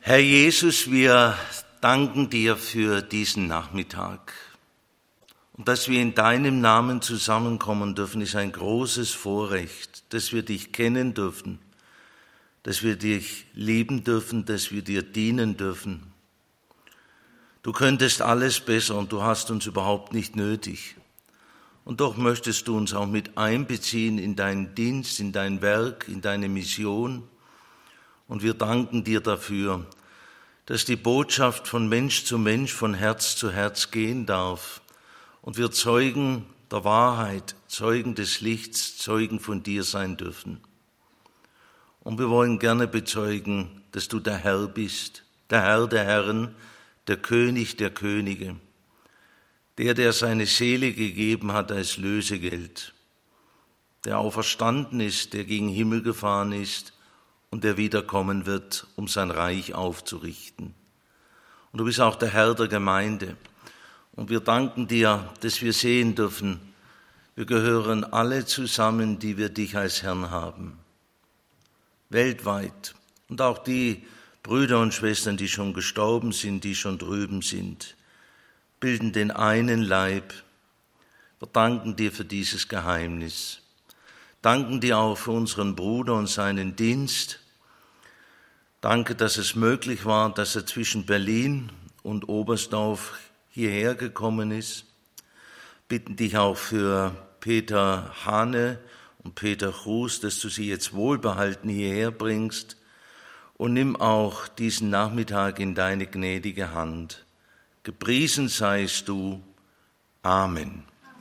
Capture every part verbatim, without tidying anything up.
Herr Jesus, wir danken dir für diesen Nachmittag. Und dass wir in deinem Namen zusammenkommen dürfen, ist ein großes Vorrecht, dass wir dich kennen dürfen, dass wir dich lieben dürfen, dass wir dir dienen dürfen. Du könntest alles besser und du hast uns überhaupt nicht nötig. Und doch möchtest du uns auch mit einbeziehen in deinen Dienst, in dein Werk, in deine Mission. Und wir danken dir dafür, dass die Botschaft von Mensch zu Mensch, von Herz zu Herz gehen darf. Und wir Zeugen der Wahrheit, Zeugen des Lichts, Zeugen von dir sein dürfen. Und wir wollen gerne bezeugen, dass du der Herr bist, der Herr der Herren, der König der Könige, der, der seine Seele gegeben hat als Lösegeld, der auferstanden ist, der gegen Himmel gefahren ist und der wiederkommen wird, um sein Reich aufzurichten. Und du bist auch der Herr der Gemeinde. Und wir danken dir, dass wir sehen dürfen, wir gehören alle zusammen, die wir dich als Herrn haben. Weltweit. Und auch die Brüder und Schwestern, die schon gestorben sind, die schon drüben sind, bilden den einen Leib. Wir danken dir für dieses Geheimnis. Danken dir auch für unseren Bruder und seinen Dienst. Danke, dass es möglich war, dass er zwischen Berlin und Oberstdorf hierher gekommen ist. Bitten dich auch für Peter Hane und Peter Kruse, dass du sie jetzt wohlbehalten hierher bringst. Und nimm auch diesen Nachmittag in deine gnädige Hand. Gepriesen seist du. Amen.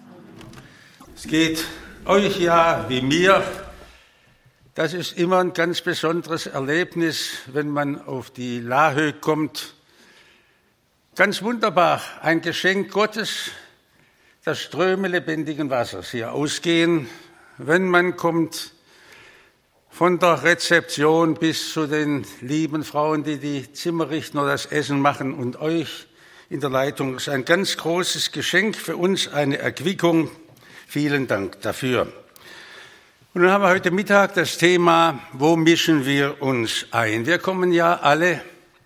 Es geht euch ja wie mir. Das ist immer ein ganz besonderes Erlebnis, wenn man auf die Laahöhe kommt. Ganz wunderbar, ein Geschenk Gottes, dass Ströme lebendigen Wassers hier ausgehen, wenn man kommt, von der Rezeption bis zu den lieben Frauen, die die Zimmer richten oder das Essen machen und euch in der Leitung. Das ist ein ganz großes Geschenk für uns, eine Erquickung. Vielen Dank dafür. Und dann haben wir heute Mittag das Thema, wo mischen wir uns ein? Wir kommen ja alle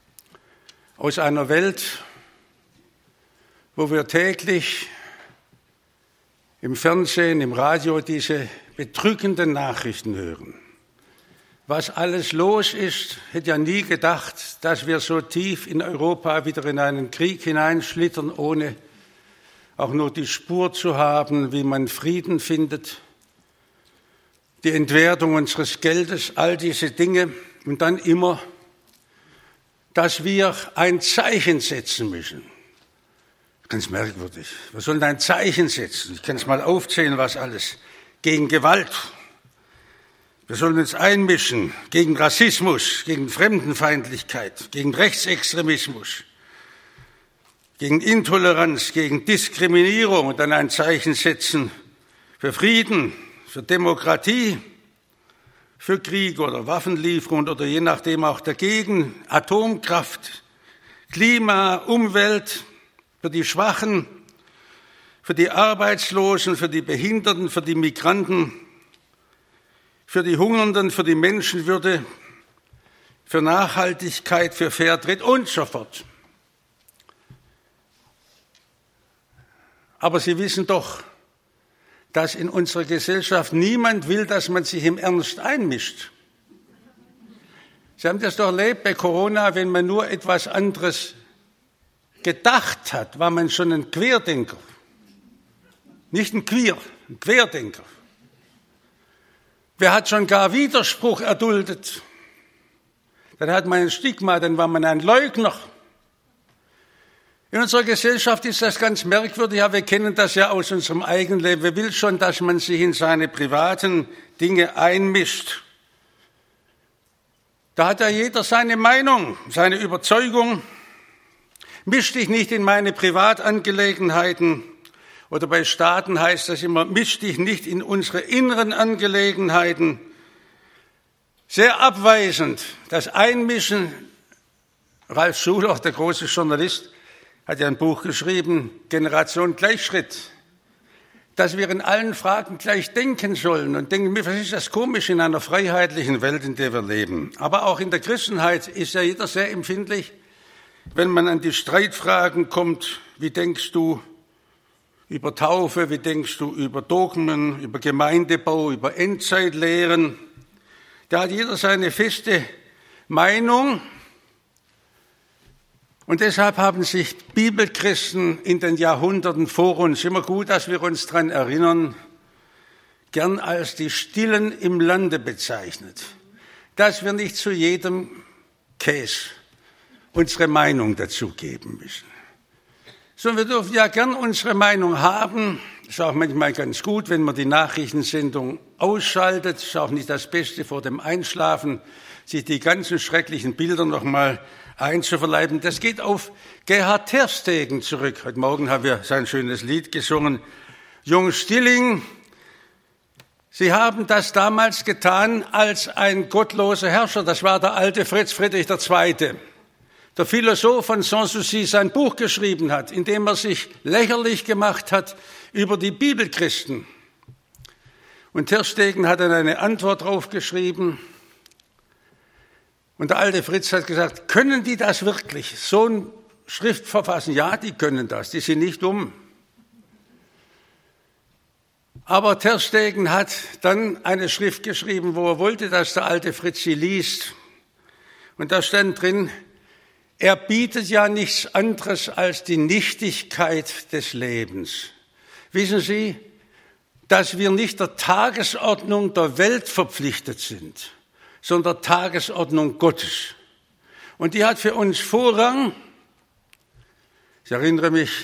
aus einer Welt, wo wir täglich im Fernsehen, im Radio diese bedrückenden Nachrichten hören. Was alles los ist, hätte ja nie gedacht, dass wir so tief in Europa wieder in einen Krieg hineinschlittern, ohne auch nur die Spur zu haben, wie man Frieden findet. Die Entwertung unseres Geldes, all diese Dinge und dann immer, dass wir ein Zeichen setzen müssen. Ganz merkwürdig. Wir sollen ein Zeichen setzen. Ich kann es mal aufzählen, was alles. Gegen Gewalt. Wir sollen uns einmischen gegen Rassismus, gegen Fremdenfeindlichkeit, gegen Rechtsextremismus, gegen Intoleranz, gegen Diskriminierung und dann ein Zeichen setzen für Frieden, für Demokratie, für Krieg oder Waffenlieferung oder je nachdem auch dagegen, Atomkraft, Klima, Umwelt, für die Schwachen, für die Arbeitslosen, für die Behinderten, für die Migranten, für die Hungernden, für die Menschenwürde, für Nachhaltigkeit, für Fairtrade und so fort. Aber Sie wissen doch, dass in unserer Gesellschaft niemand will, dass man sich im Ernst einmischt. Sie haben das doch erlebt bei Corona, wenn man nur etwas anderes gedacht hat, war man schon ein Querdenker. Nicht ein Queer, ein Querdenker. Wer hat schon gar Widerspruch erduldet? Dann hat man ein Stigma, dann war man ein Leugner. In unserer Gesellschaft ist das ganz merkwürdig, ja, wir kennen das ja aus unserem eigenen Leben. Wer will schon, dass man sich in seine privaten Dinge einmischt? Da hat ja jeder seine Meinung, seine Überzeugung. Misch dich nicht in meine Privatangelegenheiten. Oder bei Staaten heißt das immer, misch dich nicht in unsere inneren Angelegenheiten. Sehr abweisend. Das Einmischen, Ralf Schuler, der große Journalist, hat ja ein Buch geschrieben, Generation Gleichschritt. dass wir in allen Fragen gleich denken sollen und denken, was ist das komisch in einer freiheitlichen Welt, in der wir leben. Aber auch in der Christenheit ist ja jeder sehr empfindlich, wenn man an die Streitfragen kommt, wie denkst du über Taufe, wie denkst du über Dogmen, über Gemeindebau, über Endzeitlehren. Da hat jeder seine feste Meinung. Und deshalb haben sich Bibelchristen in den Jahrhunderten vor uns, immer gut, dass wir uns daran erinnern, gern als die Stillen im Lande bezeichnet, dass wir nicht zu jedem Käse unsere Meinung dazugeben müssen. Sondern wir dürfen ja gern unsere Meinung haben. Ist auch manchmal ganz gut, wenn man die Nachrichtensendung ausschaltet. Ist auch nicht das Beste vor dem Einschlafen, sich die ganzen schrecklichen Bilder nochmal einzuverleiben. Das geht auf Gerhard Terstegen zurück. Heute Morgen haben wir sein schönes Lied gesungen. Jung Stilling, Sie haben das damals getan als ein gottloser Herrscher. Das war der alte Fritz Friedrich der Zweite. Der Philosoph von Sanssouci sein Buch geschrieben hat, in dem er sich lächerlich gemacht hat über die Bibelchristen. Und Terstegen hat dann eine Antwort drauf geschrieben. Und der alte Fritz hat gesagt, können die das wirklich, so eine Schrift verfassen? Ja, die können das, die sind nicht dumm. Aber Terstegen hat dann eine Schrift geschrieben, wo er wollte, dass der alte Fritz sie liest. Und da stand drin, er bietet ja nichts anderes als die Nichtigkeit des Lebens. Wissen Sie, dass wir nicht der Tagesordnung der Welt verpflichtet sind, sondern der Tagesordnung Gottes. Und die hat für uns Vorrang. Ich erinnere mich,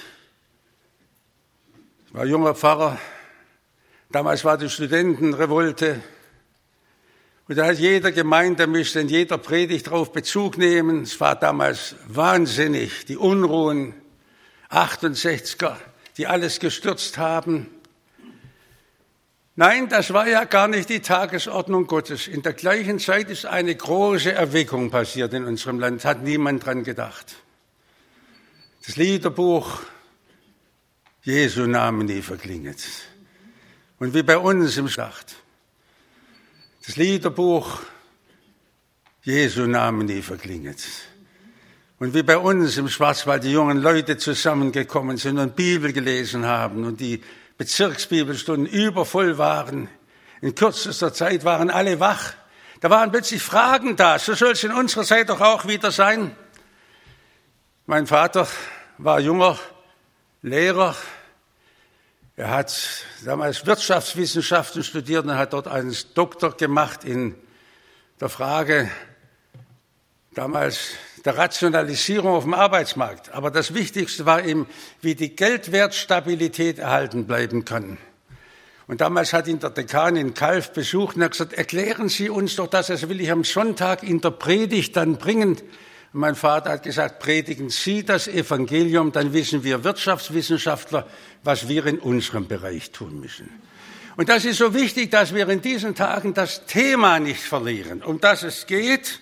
ich war junger Pfarrer, damals war die Studentenrevolte. Und da hat jeder Gemeinde, müsste in jeder Predigt darauf Bezug nehmen. Es war damals wahnsinnig, die Unruhen, achtundsechziger, die alles gestürzt haben. Nein, das war ja gar nicht die Tagesordnung Gottes. In der gleichen Zeit ist eine große Erweckung passiert in unserem Land, hat niemand dran gedacht. Das Liederbuch Jesu Namen nie verklinget. Und wie bei uns im Schlacht. Das Liederbuch Jesu Namen nie verklinget. Und wie bei uns im Schwarzwald die jungen Leute zusammengekommen sind und Bibel gelesen haben und die Bezirksbibelstunden übervoll waren. In kürzester Zeit waren alle wach. Da waren plötzlich Fragen da. So soll es in unserer Zeit doch auch wieder sein. Mein Vater war junger Lehrer. Er hat damals Wirtschaftswissenschaften studiert und hat dort einen Doktor gemacht in der Frage damals der Rationalisierung auf dem Arbeitsmarkt. Aber das Wichtigste war ihm, wie die Geldwertstabilität erhalten bleiben kann. Und damals hat ihn der Dekan in Calw besucht und hat gesagt, erklären Sie uns doch das, das will ich am Sonntag in der Predigt dann bringen. Und mein Vater hat gesagt, predigen Sie das Evangelium, dann wissen wir Wirtschaftswissenschaftler, was wir in unserem Bereich tun müssen. Und das ist so wichtig, dass wir in diesen Tagen das Thema nicht verlieren, um das es geht.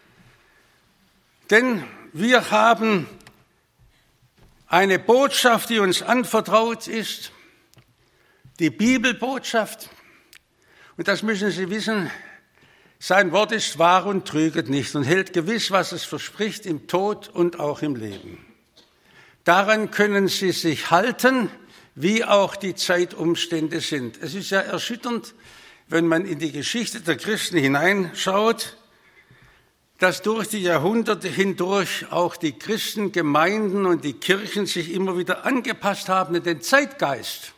Denn wir haben eine Botschaft, die uns anvertraut ist, die Bibelbotschaft. Und das müssen Sie wissen, sein Wort ist wahr und trüget nicht und hält gewiss, was es verspricht, im Tod und auch im Leben. Daran können Sie sich halten, wie auch die Zeitumstände sind. Es ist ja erschütternd, wenn man in die Geschichte der Christen hineinschaut, dass durch die Jahrhunderte hindurch auch die Christengemeinden und die Kirchen sich immer wieder angepasst haben an den Zeitgeist.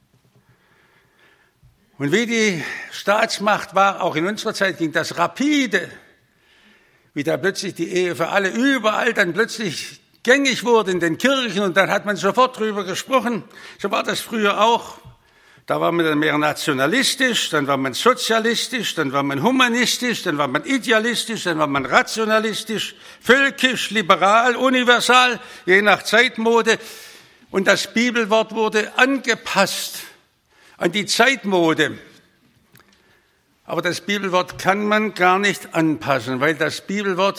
Und wie die Staatsmacht war, auch in unserer Zeit ging das rapide, wie da plötzlich die Ehe für alle überall dann plötzlich gängig wurde in den Kirchen und dann hat man sofort drüber gesprochen. So war das früher auch. Da war man dann mehr nationalistisch, dann war man sozialistisch, dann war man humanistisch, dann war man idealistisch, dann war man rationalistisch, völkisch, liberal, universal, je nach Zeitmode. Und das Bibelwort wurde angepasst an die Zeitmode. Aber das Bibelwort kann man gar nicht anpassen, weil das Bibelwort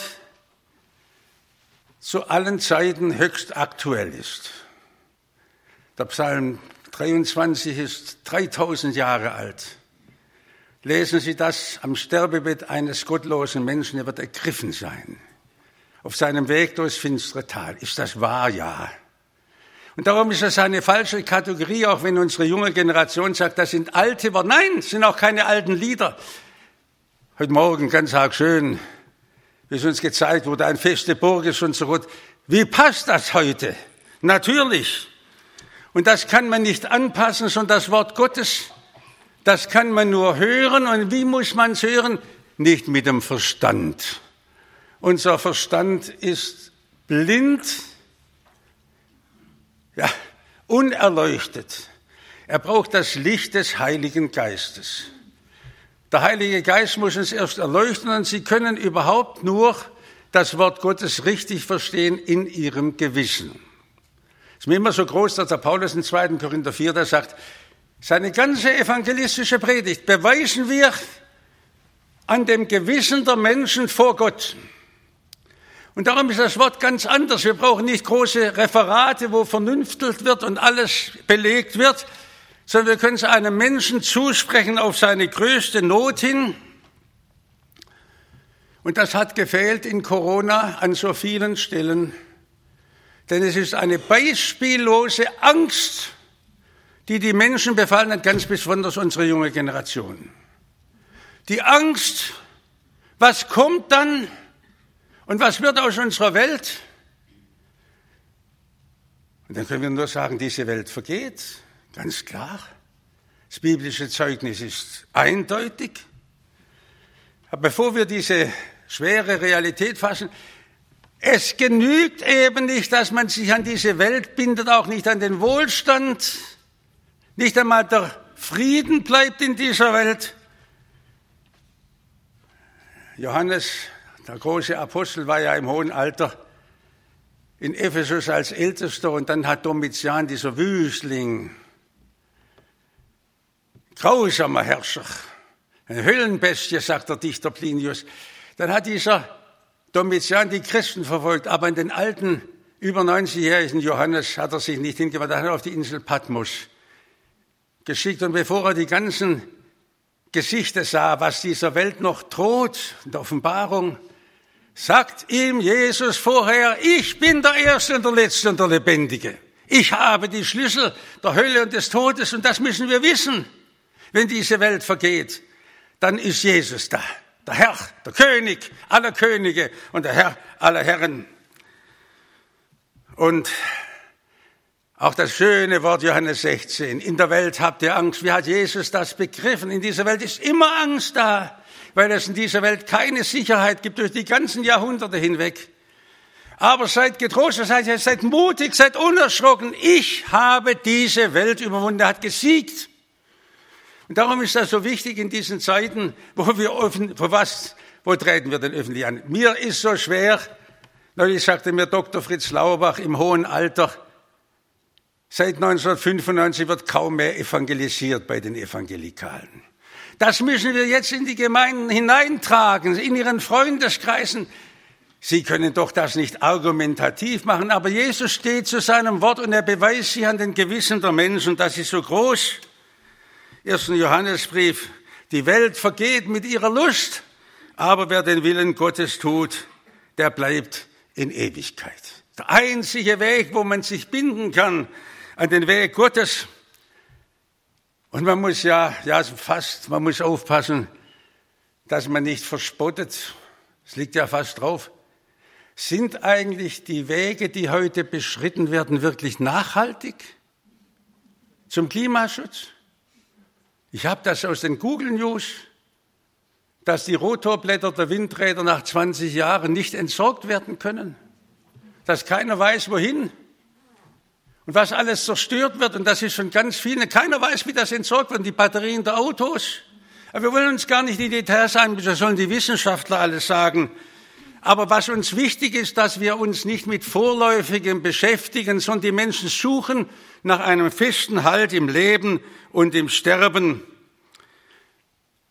zu allen Zeiten höchst aktuell ist. Der Psalm dreiundzwanzig ist dreitausend Jahre alt. Lesen Sie das am Sterbebett eines gottlosen Menschen, er wird ergriffen sein. Auf seinem Weg durchs finstere Tal. Ist das wahr? Ja. Und darum ist das eine falsche Kategorie, auch wenn unsere junge Generation sagt, das sind alte Worte. Nein, es sind auch keine alten Lieder. Heute Morgen, ganz arg schön, wie es uns gezeigt wurde, ein feste Burg ist und so gut. Wie passt das heute? Natürlich. Und das kann man nicht anpassen, sondern das Wort Gottes, das kann man nur hören. Und wie muss man es hören? Nicht mit dem Verstand. Unser Verstand ist blind, ja, unerleuchtet. Er braucht das Licht des Heiligen Geistes. Der Heilige Geist muss uns erst erleuchten und Sie können überhaupt nur das Wort Gottes richtig verstehen in Ihrem Gewissen. Es ist mir immer so groß, dass der Paulus in zweiten Korinther vier, der sagt, seine ganze evangelistische Predigt beweisen wir an dem Gewissen der Menschen vor Gott. Und darum ist das Wort ganz anders. Wir brauchen nicht große Referate, wo vernünftelt wird und alles belegt wird, sondern wir können es einem Menschen zusprechen auf seine größte Not hin. Und das hat gefehlt in Corona an so vielen Stellen. Denn es ist eine beispiellose Angst, die die Menschen befallen hat, ganz besonders unsere junge Generation. Die Angst, was kommt dann und was wird aus unserer Welt? Und dann können wir nur sagen, diese Welt vergeht, ganz klar. Das biblische Zeugnis ist eindeutig. Aber bevor wir diese schwere Realität fassen, es genügt eben nicht, dass man sich an diese Welt bindet, auch nicht an den Wohlstand. Nicht einmal der Frieden bleibt in dieser Welt. Johannes, der große Apostel, war ja im hohen Alter in Ephesus als Ältester und dann hat Domitian, dieser Wüstling, grausamer Herrscher, eine Höllenbestie, sagt der Dichter Plinius, dann hat dieser Domitian die Christen verfolgt, aber in den alten, über neunzigjährigen Johannes hat er sich nicht hingewandt, er hat auf die Insel Patmos geschickt. Und bevor er die ganzen Gesichter sah, was dieser Welt noch droht, in der Offenbarung, sagt ihm Jesus vorher, ich bin der Erste und der Letzte und der Lebendige. Ich habe die Schlüssel der Hölle und des Todes und das müssen wir wissen. Wenn diese Welt vergeht, dann ist Jesus da. Der Herr, der König aller Könige und der Herr aller Herren. Und auch das schöne Wort Johannes sechzehn, in der Welt habt ihr Angst. Wie hat Jesus das begriffen? In dieser Welt ist immer Angst da, weil es in dieser Welt keine Sicherheit gibt durch die ganzen Jahrhunderte hinweg. Aber seid getrost, seid, seid mutig, seid unerschrocken. Ich habe diese Welt überwunden, er hat gesiegt. Und darum ist das so wichtig in diesen Zeiten, wo wir offen, wo was, wo treten wir denn öffentlich an? Mir ist so schwer, neulich sagte mir Doktor Fritz Lauerbach im hohen Alter, seit neunzehnhundertfünfundneunzig wird kaum mehr evangelisiert bei den Evangelikalen. Das müssen wir jetzt in die Gemeinden hineintragen, in ihren Freundeskreisen. Sie können doch das nicht argumentativ machen, aber Jesus steht zu seinem Wort und er beweist sich an den Gewissen der Menschen, das ist so groß. Ersten Johannesbrief, die Welt vergeht mit ihrer Lust, aber wer den Willen Gottes tut, der bleibt in Ewigkeit. Der einzige Weg, wo man sich binden kann an den Weg Gottes. Und man muss ja, ja fast, man muss aufpassen, dass man nicht verspottet. Es liegt ja fast drauf. Sind eigentlich die Wege, die heute beschritten werden, wirklich nachhaltig zum Klimaschutz? Ich habe das aus den Google News, dass die Rotorblätter der Windräder nach zwanzig Jahren nicht entsorgt werden können, dass keiner weiß, wohin und was alles zerstört wird. Und das ist schon ganz viel. Keiner weiß, wie das entsorgt wird, die Batterien der Autos. Aber wir wollen uns gar nicht in die Details ein, das sollen die Wissenschaftler alles sagen. Aber was uns wichtig ist, dass wir uns nicht mit Vorläufigem beschäftigen, sondern die Menschen suchen nach einem festen Halt im Leben und im Sterben.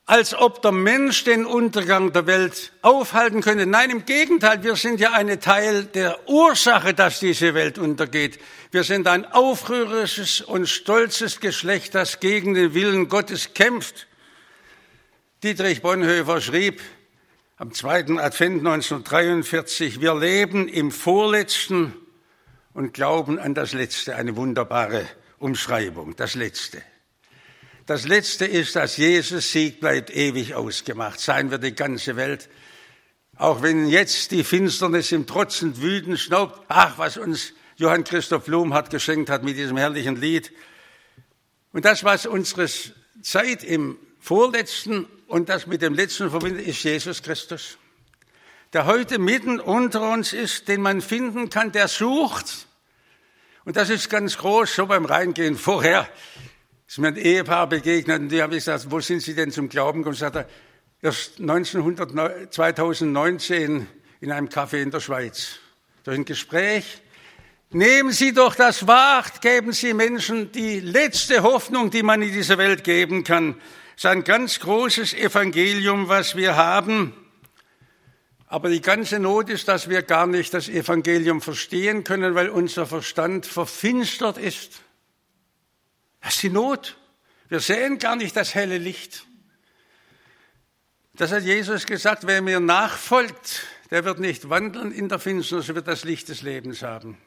als ob der Mensch den Untergang der Welt aufhalten könnte. Nein, im Gegenteil, wir sind ja ein Teil der Ursache, dass diese Welt untergeht. Wir sind ein aufrührerisches und stolzes Geschlecht, das gegen den Willen Gottes kämpft. Dietrich Bonhoeffer schrieb am zweiten Advent neunzehnhundertdreiundvierzig, wir leben im Vorletzten und glauben an das Letzte. Eine wunderbare Umschreibung, das Letzte. Das Letzte ist, dass Jesus Sieg bleibt ewig ausgemacht. Sein wird die ganze Welt. Auch wenn jetzt die Finsternis im trotzend Wüten schnaubt. Ach, was uns Johann Christoph Blum hat geschenkt hat mit diesem herrlichen Lied. Und das, was unsere Zeit im Vorletzten und das mit dem Letzten verbindet, ist Jesus Christus. Der heute mitten unter uns ist, den man finden kann, der sucht. Und das ist ganz groß, so beim Reingehen vorher. Ist mir ein Ehepaar begegnet und die habe ich gesagt, wo sind Sie denn zum Glauben gekommen? Sagt er, erst zweitausendneunzehn in einem Café in der Schweiz. Durch ein Gespräch. Nehmen Sie doch das wahr, geben Sie Menschen die letzte Hoffnung, die man in dieser Welt geben kann. Es ist ein ganz großes Evangelium, was wir haben. Aber die ganze Not ist, dass wir gar nicht das Evangelium verstehen können, weil unser Verstand verfinstert ist. Das ist die Not. Wir sehen gar nicht das helle Licht. Das hat Jesus gesagt, wer mir nachfolgt, der wird nicht wandeln in der Finsternis, er wird das Licht des Lebens haben.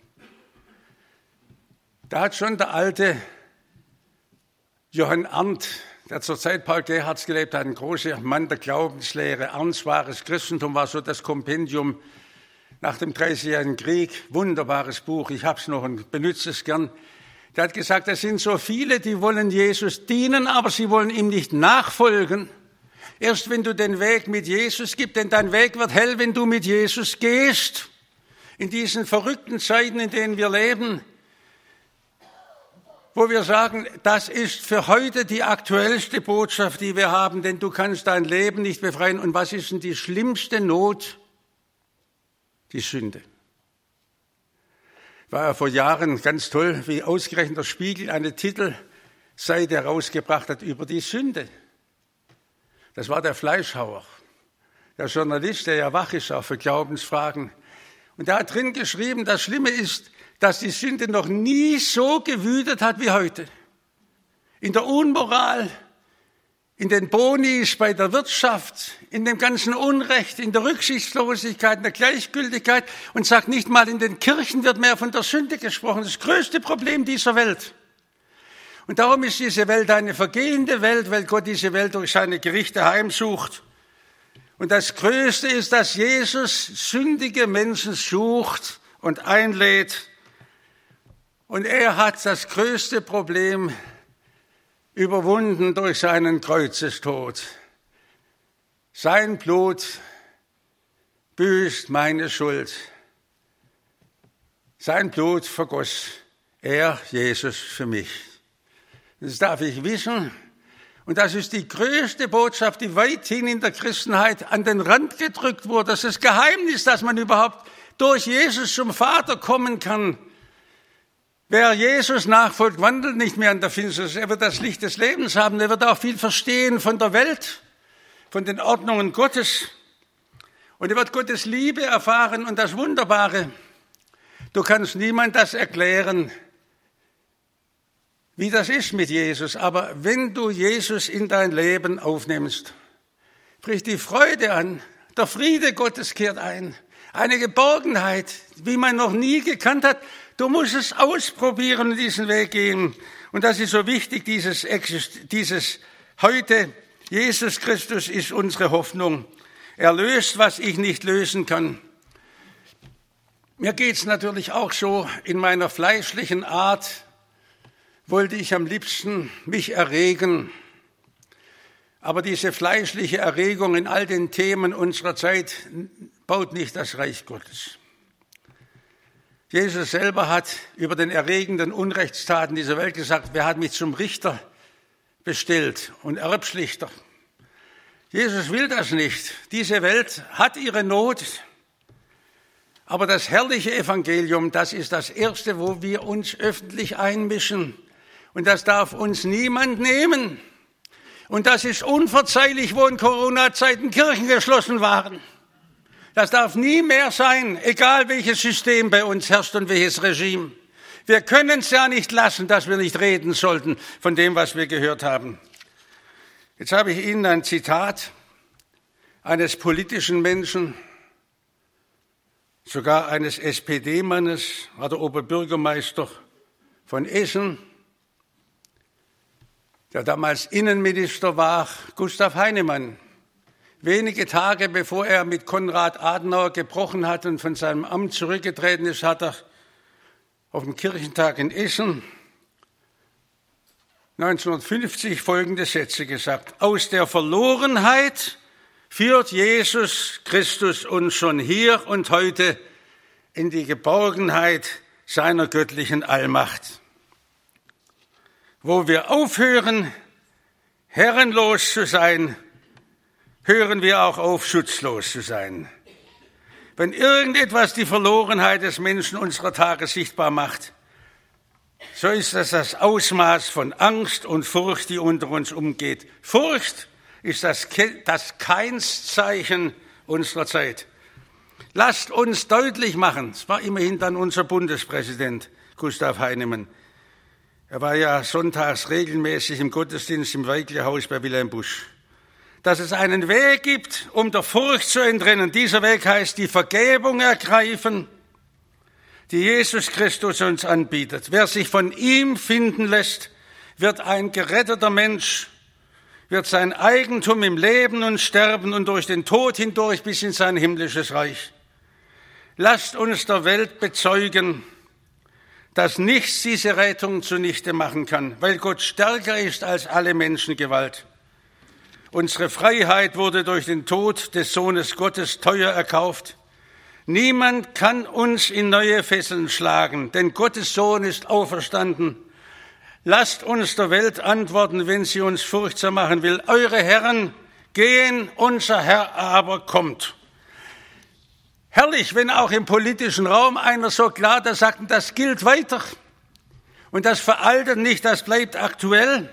Da hat schon der alte Johann Arndt, der zur Zeit Paul Gerhards gelebt hat, ein großer Mann der Glaubenslehre, Ernst wahres Christentum war so das Kompendium nach dem Dreißigjährigen Krieg, wunderbares Buch, ich habe es noch und benutze es gern. Der hat gesagt, es sind so viele, die wollen Jesus dienen, aber sie wollen ihm nicht nachfolgen. Erst wenn du den Weg mit Jesus gibst, denn dein Weg wird hell, wenn du mit Jesus gehst. In diesen verrückten Zeiten, in denen wir leben, wo wir sagen, das ist für heute die aktuellste Botschaft, die wir haben, denn du kannst dein Leben nicht befreien. Und was ist denn die schlimmste Not? Die Sünde. War ja vor Jahren ganz toll, wie ausgerechnet der Spiegel eine Titelseite herausgebracht hat über die Sünde. Das war der Fleischhauer, der Journalist, der ja wach ist auch für Glaubensfragen. Und der hat drin geschrieben, das Schlimme ist, dass die Sünde noch nie so gewütet hat wie heute. In der Unmoral, in den Bonis bei der Wirtschaft, in dem ganzen Unrecht, in der Rücksichtslosigkeit, in der Gleichgültigkeit und sagt nicht mal, in den Kirchen wird mehr von der Sünde gesprochen. Das größte Problem dieser Welt. Und darum ist diese Welt eine vergehende Welt, weil Gott diese Welt durch seine Gerichte heimsucht. Und das Größte ist, dass Jesus sündige Menschen sucht und einlädt. Und er hat das größte Problem überwunden durch seinen Kreuzestod. Sein Blut büßt meine Schuld. Sein Blut vergoss er, Jesus, für mich. Das darf ich wissen. Und das ist die größte Botschaft, die weithin in der Christenheit an den Rand gedrückt wurde. Das ist das Geheimnis, dass man überhaupt durch Jesus zum Vater kommen kann. Wer Jesus nachfolgt, wandelt nicht mehr in der Finsternis. Er wird das Licht des Lebens haben. Er wird auch viel verstehen von der Welt, von den Ordnungen Gottes. Und er wird Gottes Liebe erfahren. Und das Wunderbare, du kannst niemand das erklären, wie das ist mit Jesus. Aber wenn du Jesus in dein Leben aufnimmst, bricht die Freude an. Der Friede Gottes kehrt ein. Eine Geborgenheit, wie man noch nie gekannt hat. Du musst es ausprobieren und diesen Weg gehen. Und das ist so wichtig, dieses, dieses heute. Jesus Christus ist unsere Hoffnung. Er löst, was ich nicht lösen kann. Mir geht's natürlich auch so, in meiner fleischlichen Art wollte ich am liebsten mich erregen. Aber diese fleischliche Erregung in all den Themen unserer Zeit baut nicht das Reich Gottes. Jesus selber hat über den erregenden Unrechtstaten dieser Welt gesagt, wer hat mich zum Richter bestellt und Erbschlichter? Jesus will das nicht. Diese Welt hat ihre Not. Aber das herrliche Evangelium, das ist das Erste, wo wir uns öffentlich einmischen. Und das darf uns niemand nehmen. Und das ist unverzeihlich, wo in Corona-Zeiten Kirchen geschlossen waren. Das darf nie mehr sein, egal welches System bei uns herrscht und welches Regime. Wir können es ja nicht lassen, dass wir nicht reden sollten von dem, was wir gehört haben. Jetzt habe ich Ihnen ein Zitat eines politischen Menschen, sogar eines S P D-Mannes, war der Oberbürgermeister von Essen, der damals Innenminister war, Gustav Heinemann. Wenige Tage bevor er mit Konrad Adenauer gebrochen hat und von seinem Amt zurückgetreten ist, hat er auf dem Kirchentag in Essen neunzehnhundertfünfzig folgende Sätze gesagt: Aus der Verlorenheit führt Jesus Christus uns schon hier und heute in die Geborgenheit seiner göttlichen Allmacht. Wo wir aufhören, herrenlos zu sein, hören wir auch auf, schutzlos zu sein. Wenn irgendetwas die Verlorenheit des Menschen unserer Tage sichtbar macht, so ist das das Ausmaß von Angst und Furcht, die unter uns umgeht. Furcht ist das, das Keinszeichen unserer Zeit. Lasst uns deutlich machen, es war immerhin dann unser Bundespräsident Gustav Heinemann. Er war ja sonntags regelmäßig im Gottesdienst im Weiglerhaus bei Wilhelm Busch. Dass es einen Weg gibt, um der Furcht zu entrinnen. Dieser Weg heißt die Vergebung ergreifen, die Jesus Christus uns anbietet. Wer sich von ihm finden lässt, wird ein geretteter Mensch, wird sein Eigentum im Leben und Sterben und durch den Tod hindurch bis in sein himmlisches Reich. Lasst uns der Welt bezeugen, dass nichts diese Rettung zunichte machen kann, weil Gott stärker ist als alle Menschengewalt. Unsere Freiheit wurde durch den Tod des Sohnes Gottes teuer erkauft. Niemand kann uns in neue Fesseln schlagen, denn Gottes Sohn ist auferstanden. Lasst uns der Welt antworten, wenn sie uns furchtsam machen will. Eure Herren gehen, unser Herr aber kommt. Herrlich, wenn auch im politischen Raum einer so klar da sagt, das gilt weiter. Und das veraltet nicht, das bleibt aktuell.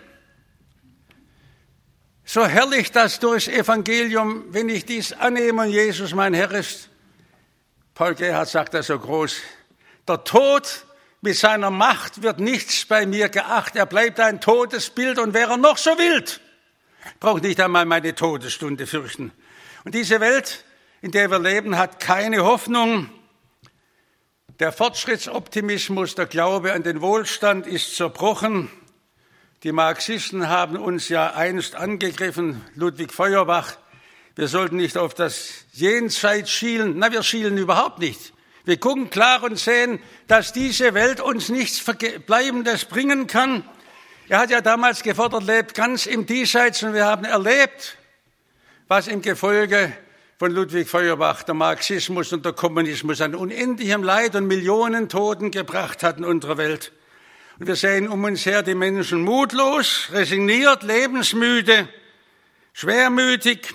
So herrlich, dass durchs Evangelium, wenn ich dies annehme und Jesus mein Herr ist, Paul Gerhardt sagt das so groß, der Tod mit seiner Macht wird nichts bei mir geachtet. Er bleibt ein totes Bild und wäre noch so wild, braucht nicht einmal meine Todesstunde fürchten. Und diese Welt, in der wir leben, hat keine Hoffnung. Der Fortschrittsoptimismus, der Glaube an den Wohlstand ist zerbrochen. Die Marxisten haben uns ja einst angegriffen, Ludwig Feuerbach. Wir sollten nicht auf das Jenseits schielen. Na, wir schielen überhaupt nicht. Wir gucken klar und sehen, dass diese Welt uns nichts Bleibendes bringen kann. Er hat ja damals gefordert, lebt ganz im Diesseits, und wir haben erlebt, was im Gefolge von Ludwig Feuerbach der Marxismus und der Kommunismus an unendlichem Leid und Millionen Toten gebracht hat in unserer Welt. Und wir sehen um uns her die Menschen mutlos, resigniert, lebensmüde, schwermütig.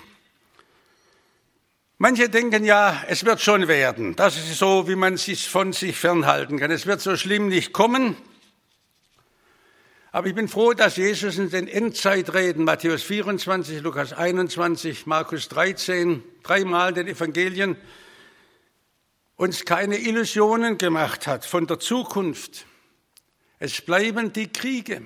Manche denken ja, es wird schon werden. Das ist so, wie man sich von sich fernhalten kann. Es wird so schlimm nicht kommen. Aber ich bin froh, dass Jesus in den Endzeitreden, Matthäus vierundzwanzig, Lukas einundzwanzig, Markus dreizehn, dreimal in den Evangelien, uns keine Illusionen gemacht hat von der Zukunft. Es bleiben die Kriege.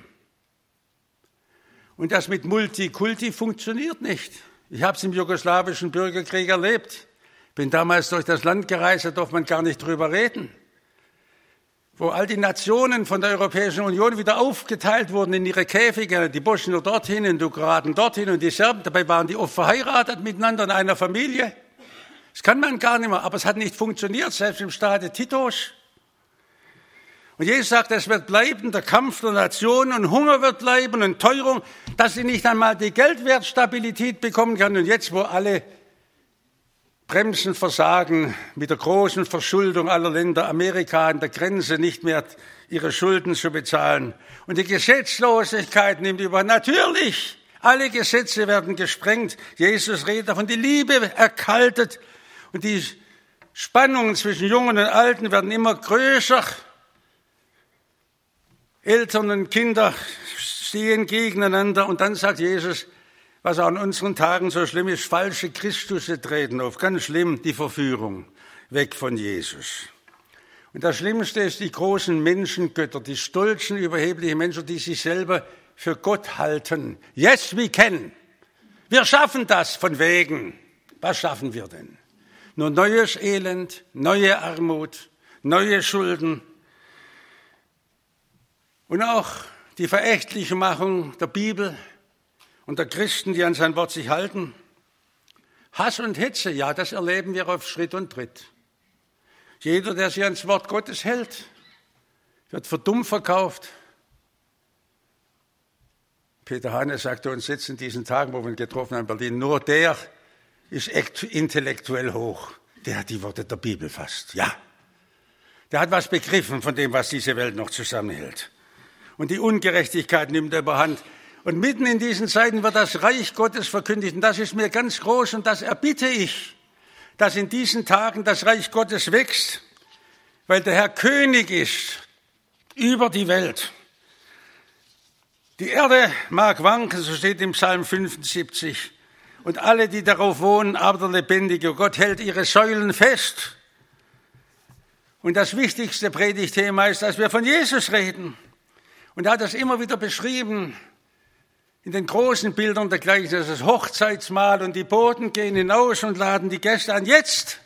Und das mit Multikulti funktioniert nicht. Ich habe es im jugoslawischen Bürgerkrieg erlebt. Bin damals durch das Land gereist, da durfte man gar nicht drüber reden. Wo all die Nationen von der Europäischen Union wieder aufgeteilt wurden in ihre Käfige, die Bosnier dorthin, die Kroaten dorthin und die Serben, dabei waren die oft verheiratet miteinander in einer Familie. Das kann man gar nicht mehr, aber es hat nicht funktioniert, selbst im Staate Titos. Und Jesus sagt, es wird bleiben, der Kampf der Nationen, und Hunger wird bleiben und Teuerung, dass sie nicht einmal die Geldwertstabilität bekommen kann. Und jetzt, wo alle Bremsen versagen, mit der großen Verschuldung aller Länder, Amerika an der Grenze nicht mehr ihre Schulden zu bezahlen. Und die Gesetzlosigkeit nimmt über. Natürlich, alle Gesetze werden gesprengt. Jesus redet davon, die Liebe erkaltet. Und die Spannungen zwischen Jungen und Alten werden immer größer. Eltern und Kinder stehen gegeneinander, und dann sagt Jesus, was auch in unseren Tagen so schlimm ist, falsche Christusse treten auf. Ganz schlimm, die Verführung weg von Jesus. Und das Schlimmste ist die großen Menschengötter, die stolzen, überheblichen Menschen, die sich selber für Gott halten. Yes, we can. Wir schaffen das von wegen. Was schaffen wir denn? Nur neues Elend, neue Armut, neue Schulden und auch die verächtliche Machung der Bibel und der Christen, die an sein Wort sich halten. Hass und Hetze, ja, das erleben wir auf Schritt und Tritt. Jeder, der sich ans Wort Gottes hält, wird für dumm verkauft. Peter Hane sagte uns jetzt in diesen Tagen, wo wir ihn getroffen haben in Berlin, nur der ist intellektuell hoch, der die Worte der Bibel fasst. Ja, der hat was begriffen von dem, was diese Welt noch zusammenhält. Und die Ungerechtigkeit nimmt überhand. Und mitten in diesen Zeiten wird das Reich Gottes verkündigt. Und das ist mir ganz groß und das erbitte ich, dass in diesen Tagen das Reich Gottes wächst, weil der Herr König ist über die Welt. Die Erde mag wanken, so steht im Psalm fünfundsiebzig. Und alle, die darauf wohnen, aber der lebendige Gott hält ihre Säulen fest. Und das wichtigste Predigtthema ist, dass wir von Jesus reden. Und er hat das immer wieder beschrieben in den großen Bildern der Gleichnisse, das Hochzeitsmahl und die Boten gehen hinaus und laden die Gäste an. Jetzt!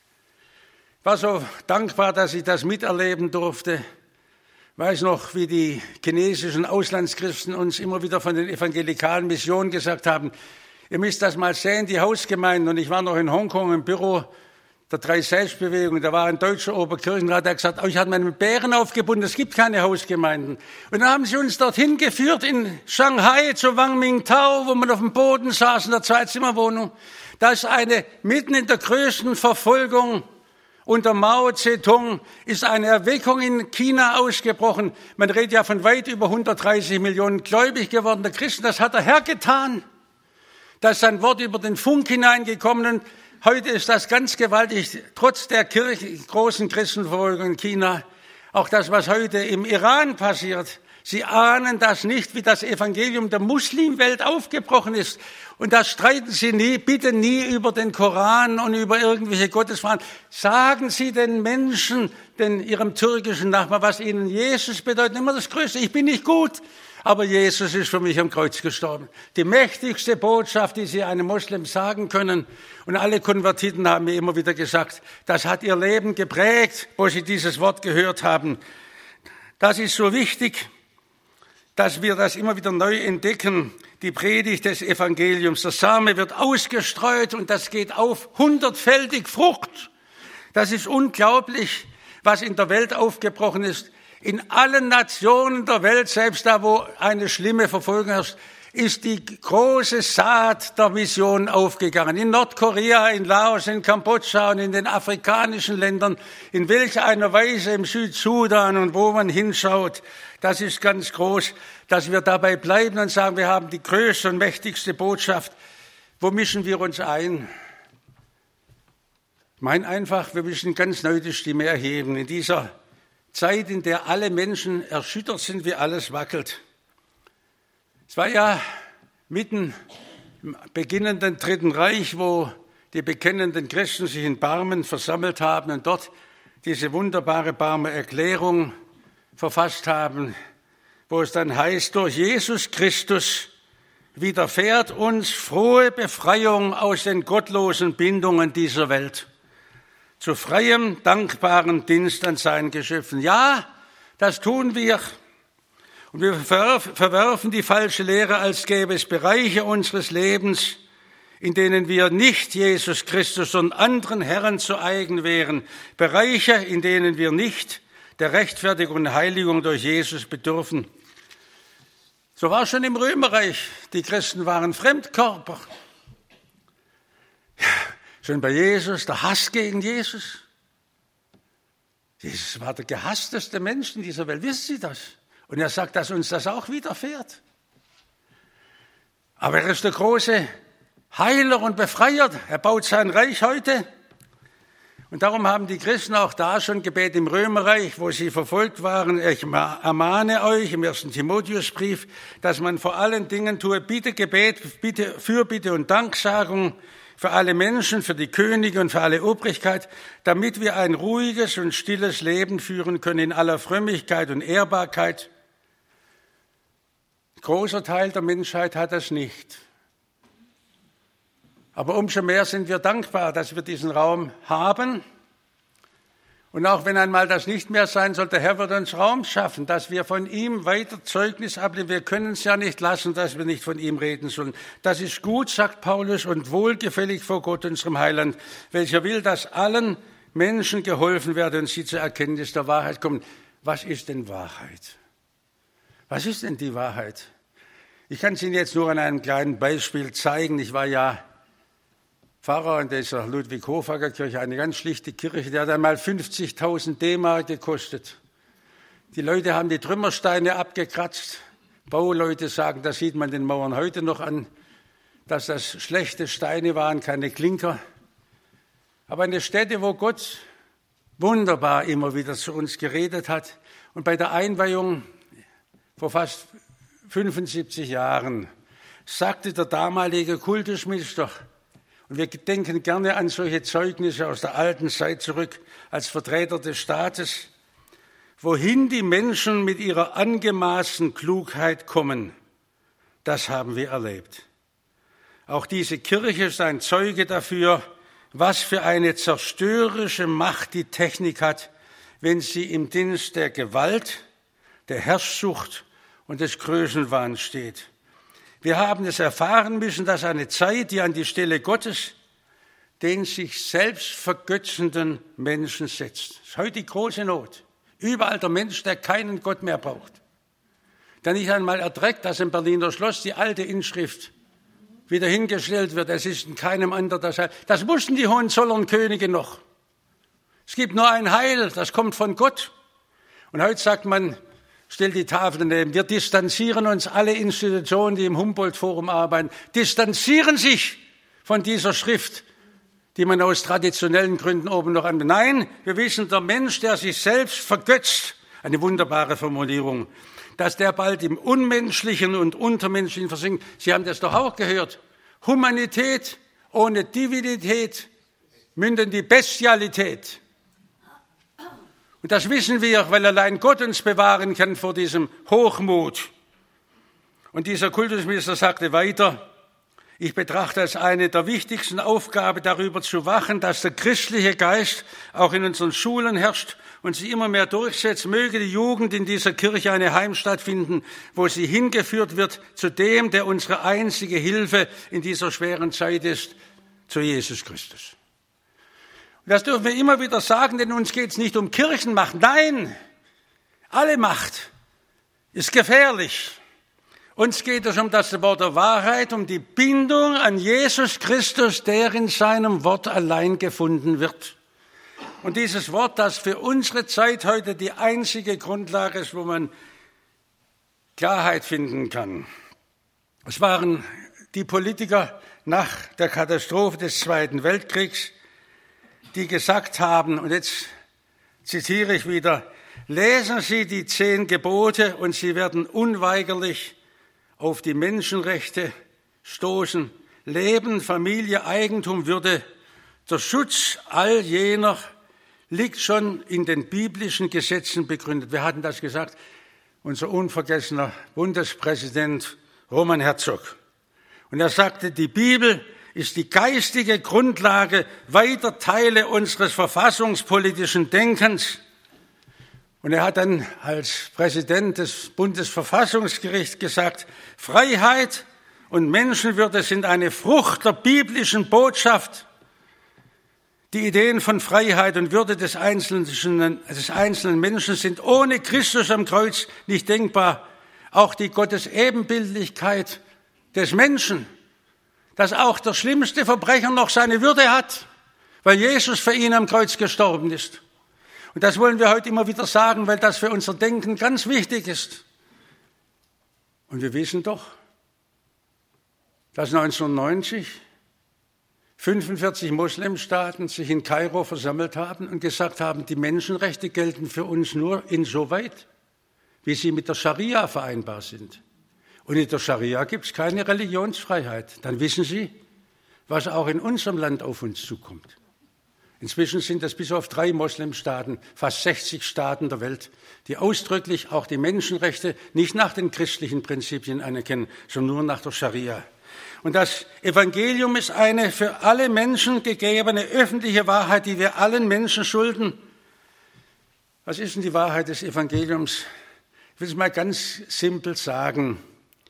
Ich war so dankbar, dass ich das miterleben durfte. Ich weiß noch, wie die chinesischen Auslandschristen uns immer wieder von den evangelikalen Missionen gesagt haben, ihr müsst das mal sehen, die Hausgemeinden. Und ich war noch in Hongkong im Büro der Drei-Selbstbewegung. Da war ein deutscher Oberkirchenrat, der hat gesagt, euch hat man mit Bären aufgebunden, es gibt keine Hausgemeinden. Und dann haben sie uns dorthin geführt in Shanghai zu Wang Mingtao, wo man auf dem Boden saß in der Zweizimmerwohnung. Da ist eine, mitten in der größten Verfolgung unter Mao Zedong, ist eine Erweckung in China ausgebrochen. Man redet ja von weit über hundertdreißig Millionen gläubig gewordenen Christen. Das hat der Herr getan. Da ist ein Wort über den Funk hineingekommen und heute ist das ganz gewaltig, trotz der Kirche, großen Christenverfolgung in China, auch das, was heute im Iran passiert. Sie ahnen das nicht, wie das Evangelium der Muslimwelt aufgebrochen ist. Und da streiten Sie nie, bitte nie über den Koran und über irgendwelche Gottesfragen. Sagen Sie den Menschen, den Ihrem türkischen Nachbarn, was ihnen Jesus bedeutet. Immer das Größte, ich bin nicht gut, aber Jesus ist für mich am Kreuz gestorben. Die mächtigste Botschaft, die Sie einem Moslem sagen können. Und alle Konvertiten haben mir immer wieder gesagt, das hat ihr Leben geprägt, wo sie dieses Wort gehört haben. Das ist so wichtig, dass wir das immer wieder neu entdecken, die Predigt des Evangeliums. Der Same wird ausgestreut und das geht auf hundertfältig Frucht. Das ist unglaublich, was in der Welt aufgebrochen ist. In allen Nationen der Welt, selbst da, wo eine schlimme Verfolgung herrscht, ist die große Saat der Mission aufgegangen. In Nordkorea, in Laos, in Kambodscha und in den afrikanischen Ländern, in welch einer Weise im Südsudan und wo man hinschaut. Das ist ganz groß, dass wir dabei bleiben und sagen, wir haben die größte und mächtigste Botschaft. Wo mischen wir uns ein? Ich meine einfach, wir müssen ganz neu die Stimme erheben. In dieser Zeit, in der alle Menschen erschüttert sind, wie alles wackelt. Es war ja mitten im beginnenden Dritten Reich, wo die bekennenden Christen sich in Barmen versammelt haben und dort diese wunderbare Barmer Erklärung verfasst haben, wo es dann heißt, durch Jesus Christus widerfährt uns frohe Befreiung aus den gottlosen Bindungen dieser Welt, zu freiem, dankbaren Dienst an seinen Geschöpfen. Ja, das tun wir. Und wir verwerfen die falsche Lehre, als gäbe es Bereiche unseres Lebens, in denen wir nicht Jesus Christus, sondern anderen Herren zu eigen wären. Bereiche, in denen wir nicht der Rechtfertigung und Heiligung durch Jesus bedürfen. So war es schon im Römerreich. Die Christen waren Fremdkörper. Ja, schon bei Jesus, der Hass gegen Jesus. Jesus war der gehassteste Mensch in dieser Welt. Wissen Sie das? Und er sagt, dass uns das auch widerfährt. Aber er ist der große Heiler und Befreier. Er baut sein Reich heute. Und Und darum haben die Christen auch da schon gebetet im Römerreich, wo sie verfolgt waren. Ich ermahne euch im ersten Timotheusbrief, dass man vor allen Dingen tue Bitte, Gebet, Bitte, Fürbitte und Danksagung für alle Menschen, für die Könige und für alle Obrigkeit, damit wir ein ruhiges und stilles Leben führen können in aller Frömmigkeit und Ehrbarkeit. Ein großer Teil der Menschheit hat das nicht. Aber umso mehr sind wir dankbar, dass wir diesen Raum haben. Und auch wenn einmal das nicht mehr sein soll, der Herr wird uns Raum schaffen, dass wir von ihm weiter Zeugnis ablegen. Wir können es ja nicht lassen, dass wir nicht von ihm reden sollen. Das ist gut, sagt Paulus, und wohlgefällig vor Gott, unserem Heiland, welcher will, dass allen Menschen geholfen werde und sie zur Erkenntnis der Wahrheit kommen. Was ist denn Wahrheit? Was ist denn die Wahrheit? Ich kann es Ihnen jetzt nur an einem kleinen Beispiel zeigen. Ich war ja Pfarrer in dieser Ludwig-Hofacker-Kirche, eine ganz schlichte Kirche, die hat einmal fünfzigtausend D-Mark gekostet. Die Leute haben die Trümmersteine abgekratzt. Bauleute sagen, das sieht man den Mauern heute noch an, dass das schlechte Steine waren, keine Klinker. Aber eine Stätte, wo Gott wunderbar immer wieder zu uns geredet hat. Und bei der Einweihung vor fast fünfundsiebzig Jahren sagte der damalige Kultusminister, und wir denken gerne an solche Zeugnisse aus der alten Zeit zurück, als Vertreter des Staates, wohin die Menschen mit ihrer angemaßten Klugheit kommen, das haben wir erlebt. Auch diese Kirche ist ein Zeuge dafür, was für eine zerstörerische Macht die Technik hat, wenn sie im Dienst der Gewalt, der Herrschsucht und des Größenwahns steht. Wir haben es erfahren müssen, dass eine Zeit, die an die Stelle Gottes den sich selbst vergötzenden Menschen setzt. Das ist heute die große Not. Überall der Mensch, der keinen Gott mehr braucht. Der nicht einmal erträgt, dass im Berliner Schloss die alte Inschrift wieder hingestellt wird. Es ist in keinem anderen das Heil. Das wussten die Hohenzollern-Könige noch. Es gibt nur ein Heil, das kommt von Gott. Und heute sagt man, stellt die Tafel daneben. Wir distanzieren uns, alle Institutionen, die im Humboldt-Forum arbeiten, distanzieren sich von dieser Schrift, die man aus traditionellen Gründen oben noch an. Nein, wir wissen, der Mensch, der sich selbst vergötzt, eine wunderbare Formulierung, dass der bald im Unmenschlichen und Untermenschlichen versinkt. Sie haben das doch auch gehört. Humanität ohne Divinität mündet in die Bestialität. Und das wissen wir, weil allein Gott uns bewahren kann vor diesem Hochmut. Und dieser Kultusminister sagte weiter, ich betrachte als eine der wichtigsten Aufgaben, darüber zu wachen, dass der christliche Geist auch in unseren Schulen herrscht und sich immer mehr durchsetzt. Möge die Jugend in dieser Kirche eine Heimstatt finden, wo sie hingeführt wird zu dem, der unsere einzige Hilfe in dieser schweren Zeit ist, zu Jesus Christus. Das dürfen wir immer wieder sagen, denn uns geht es nicht um Kirchenmacht. Nein, alle Macht ist gefährlich. Uns geht es um das Wort der Wahrheit, um die Bindung an Jesus Christus, der in seinem Wort allein gefunden wird. Und dieses Wort, das für unsere Zeit heute die einzige Grundlage ist, wo man Klarheit finden kann. Es waren die Politiker nach der Katastrophe des Zweiten Weltkriegs, die gesagt haben, und jetzt zitiere ich wieder, lesen Sie die zehn Gebote und Sie werden unweigerlich auf die Menschenrechte stoßen. Leben, Familie, Eigentum, Würde, der Schutz all jener liegt schon in den biblischen Gesetzen begründet. Wir hatten das gesagt, unser unvergessener Bundespräsident Roman Herzog. Und er sagte, die Bibel ist die geistige Grundlage weiter Teile unseres verfassungspolitischen Denkens. Und er hat dann als Präsident des Bundesverfassungsgerichts gesagt, Freiheit und Menschenwürde sind eine Frucht der biblischen Botschaft. Die Ideen von Freiheit und Würde des einzelnen, des einzelnen Menschen sind ohne Christus am Kreuz nicht denkbar. Auch die Gottesebenbildlichkeit des Menschen, dass auch der schlimmste Verbrecher noch seine Würde hat, weil Jesus für ihn am Kreuz gestorben ist. Und das wollen wir heute immer wieder sagen, weil das für unser Denken ganz wichtig ist. Und wir wissen doch, dass neunzehnhundertneunzig fünfundvierzig Muslimstaaten sich in Kairo versammelt haben und gesagt haben, die Menschenrechte gelten für uns nur insoweit, wie sie mit der Scharia vereinbar sind. Und in der Scharia gibt es keine Religionsfreiheit. Dann wissen Sie, was auch in unserem Land auf uns zukommt. Inzwischen sind es bis auf drei Muslimstaaten, fast sechzig Staaten der Welt, die ausdrücklich auch die Menschenrechte nicht nach den christlichen Prinzipien anerkennen, sondern nur nach der Scharia. Und das Evangelium ist eine für alle Menschen gegebene öffentliche Wahrheit, die wir allen Menschen schulden. Was ist denn die Wahrheit des Evangeliums? Ich will es mal ganz simpel sagen.